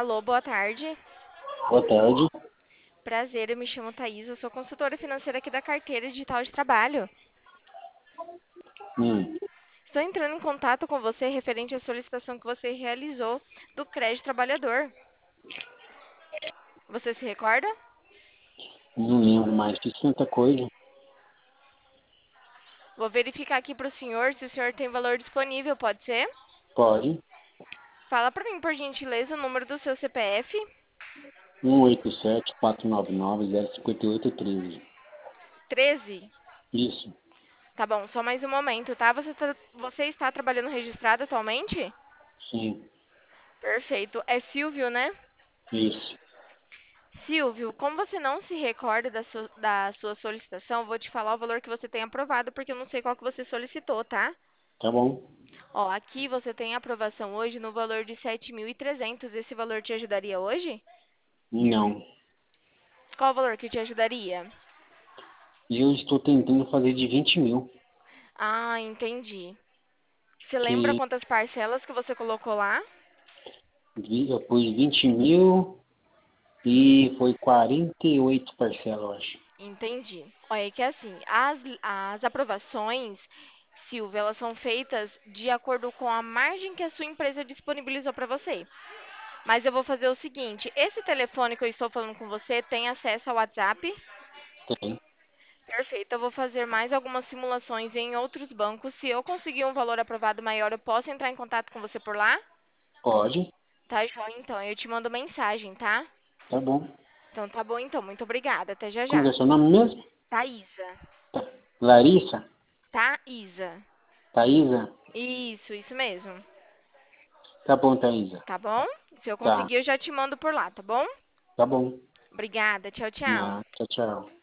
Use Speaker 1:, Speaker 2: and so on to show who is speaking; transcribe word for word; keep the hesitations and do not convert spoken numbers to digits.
Speaker 1: Alô, boa tarde.
Speaker 2: Boa tarde.
Speaker 1: Prazer, eu me chamo Thaís, eu sou consultora financeira aqui da Carteira Digital de Trabalho.
Speaker 2: Hum,
Speaker 1: Estou entrando em contato com você referente à solicitação que você realizou do crédito trabalhador. Você se recorda?
Speaker 2: não lembro mais. Fiz tanta coisa.
Speaker 1: Vou verificar aqui para o senhor se o senhor tem valor disponível, pode ser?
Speaker 2: Pode.
Speaker 1: Fala para mim, por gentileza, o número do seu C P F.
Speaker 2: um oito sete, quatro nove nove, zero cinco oito treze.
Speaker 1: treze.
Speaker 2: Isso.
Speaker 1: Tá bom, só mais um momento, tá? Você, tá- você está trabalhando registrado atualmente?
Speaker 2: Sim.
Speaker 1: Perfeito. É Silvio, né?
Speaker 2: Isso.
Speaker 1: Silvio, como você não se recorda da sua, da sua solicitação, vou te falar o valor que você tem aprovado, porque eu não sei qual que você solicitou, tá?
Speaker 2: Tá bom?
Speaker 1: Ó, aqui você tem aprovação hoje no valor de sete mil e trezentos. Esse valor te ajudaria hoje?
Speaker 2: Não.
Speaker 1: Qual o valor que te ajudaria?
Speaker 2: E eu estou tentando fazer de vinte mil.
Speaker 1: Ah, entendi. Você lembra
Speaker 2: Que
Speaker 1: quantas parcelas que você colocou lá?
Speaker 2: vi- eu pus vinte mil e foi quarenta e oito parcelas, eu acho.
Speaker 1: Entendi. Olha, é que assim, as, as aprovações, Silvia, elas são feitas de acordo com a margem que a sua empresa disponibilizou para você. Mas eu vou fazer o seguinte, esse telefone que eu estou falando com você tem acesso ao WhatsApp?
Speaker 2: Tem.
Speaker 1: Perfeito, eu vou fazer mais algumas simulações em outros bancos. Se eu conseguir um valor aprovado maior, eu posso entrar em contato com você por lá?
Speaker 2: Pode.
Speaker 1: Tá, joia, então. Eu te mando mensagem, tá?
Speaker 2: Tá bom.
Speaker 1: Então tá bom, então. Muito obrigada. Até já
Speaker 2: Como que
Speaker 1: já.
Speaker 2: é seu nome mesmo?
Speaker 1: Thaísa.
Speaker 2: Tá. Larissa?
Speaker 1: Thaísa.
Speaker 2: Thaísa?
Speaker 1: Isso, isso mesmo.
Speaker 2: Tá bom, Thaísa.
Speaker 1: Tá bom? Se eu
Speaker 2: Tá.
Speaker 1: conseguir, eu já te mando por lá, tá bom?
Speaker 2: Tá bom.
Speaker 1: Obrigada. Tchau, tchau.
Speaker 2: Ah, tchau, tchau.